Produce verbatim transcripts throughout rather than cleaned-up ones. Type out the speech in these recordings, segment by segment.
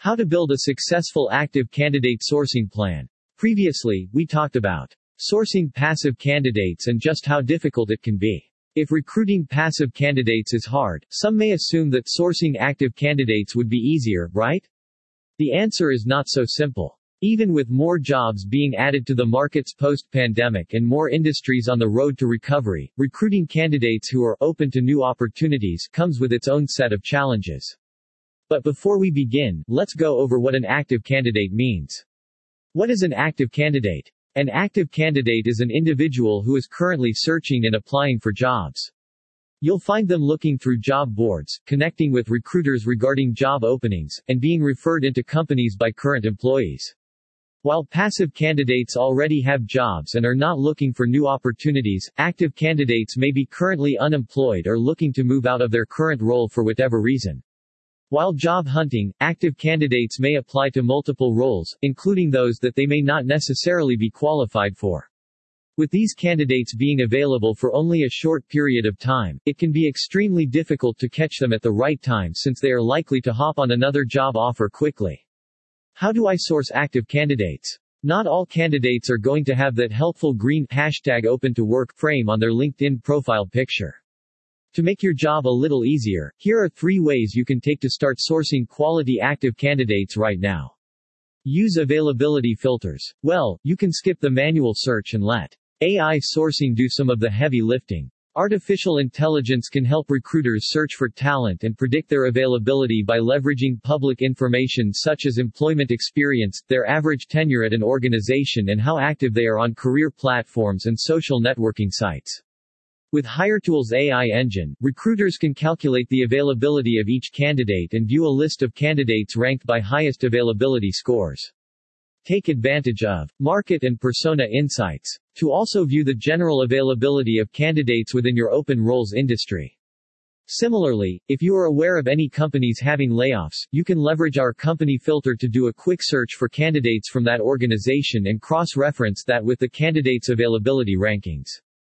How to build a successful active candidate sourcing plan. Previously, we talked about sourcing passive candidates and just how difficult it can be. If recruiting passive candidates is hard, some may assume that sourcing active candidates would be easier, right? The answer is not so simple. Even with more jobs being added to the markets post-pandemic and more industries on the road to recovery, recruiting candidates who are open to new opportunities comes with its own set of challenges. But before we begin, let's go over what an active candidate means. What is an active candidate? An active candidate is an individual who is currently searching and applying for jobs. You'll find them looking through job boards, connecting with recruiters regarding job openings, and being referred into companies by current employees. While passive candidates already have jobs and are not looking for new opportunities, active candidates may be currently unemployed or looking to move out of their current role for whatever reason. While job hunting, active candidates may apply to multiple roles, including those that they may not necessarily be qualified for. With these candidates being available for only a short period of time, it can be extremely difficult to catch them at the right time since they are likely to hop on another job offer quickly. How do I source active candidates? Not all candidates are going to have that helpful green hashtag open to work frame on their LinkedIn profile picture. To make your job a little easier, here are three ways you can take to start sourcing quality active candidates right now. Use availability filters. Well, you can skip the manual search and let A I sourcing do some of the heavy lifting. Artificial intelligence can help recruiters search for talent and predict their availability by leveraging public information such as employment experience, their average tenure at an organization, and how active they are on career platforms and social networking sites. With HireTools A I engine, recruiters can calculate the availability of each candidate and view a list of candidates ranked by highest availability scores. Take advantage of market and persona insights to also view the general availability of candidates within your open roles industry. Similarly, if you are aware of any companies having layoffs, you can leverage our company filter to do a quick search for candidates from that organization and cross-reference that with the candidate's availability rankings.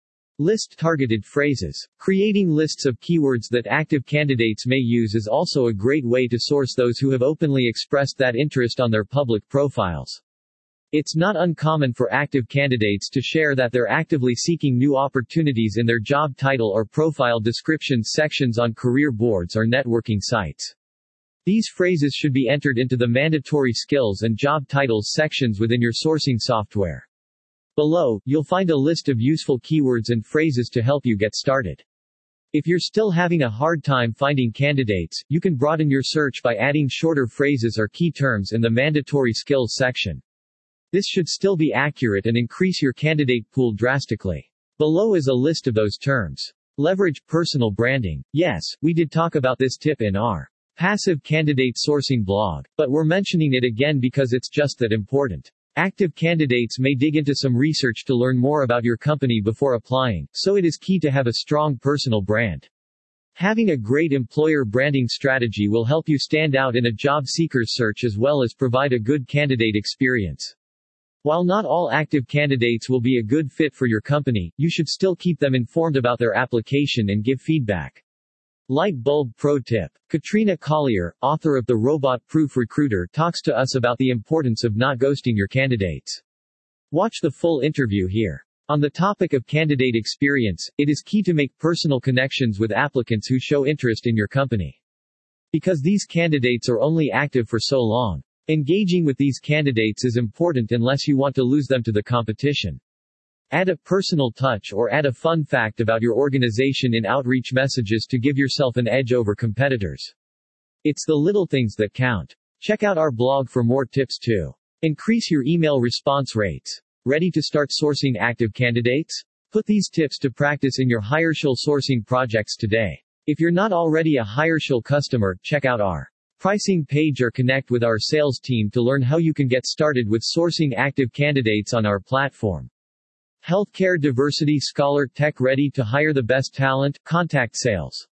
List targeted phrases. Creating lists of keywords that active candidates may use is also a great way to source those who have openly expressed that interest on their public profiles. It's not uncommon for active candidates to share that they're actively seeking new opportunities in their job title or profile description sections on career boards or networking sites. These phrases should be entered into the mandatory skills and job titles sections within your sourcing software. Below, you'll find a list of useful keywords and phrases to help you get started. If you're still having a hard time finding candidates, you can broaden your search by adding shorter phrases or key terms in the mandatory skills section. This should still be accurate and increase your candidate pool drastically. Below is a list of those terms. Leverage personal branding. Yes, we did talk about this tip in our passive candidate sourcing blog, but we're mentioning it again because it's just that important. Active candidates may dig into some research to learn more about your company before applying, so it is key to have a strong personal brand. Having a great employer branding strategy will help you stand out in a job seeker's search as well as provide a good candidate experience. While not all active candidates will be a good fit for your company, you should still keep them informed about their application and give feedback. Light bulb pro tip. Katrina Collier, author of The Robot Proof Recruiter, talks to us about the importance of not ghosting your candidates. Watch the full interview here. On the topic of candidate experience, it is key to make personal connections with applicants who show interest in your company. Because these candidates are only active for so long. Engaging with these candidates is important unless you want to lose them to the competition. Add a personal touch or add a fun fact about your organization in outreach messages to give yourself an edge over competitors. It's the little things that count. Check out our blog for more tips too. Increase your email response rates. Ready to start sourcing active candidates? Put these tips to practice in your HireShell sourcing projects today. If you're not already a HireShell customer, check out our pricing page or connect with our sales team to learn how you can get started with sourcing active candidates on our platform. Healthcare Diversity Scholar Tech ready to hire the best talent? Contact sales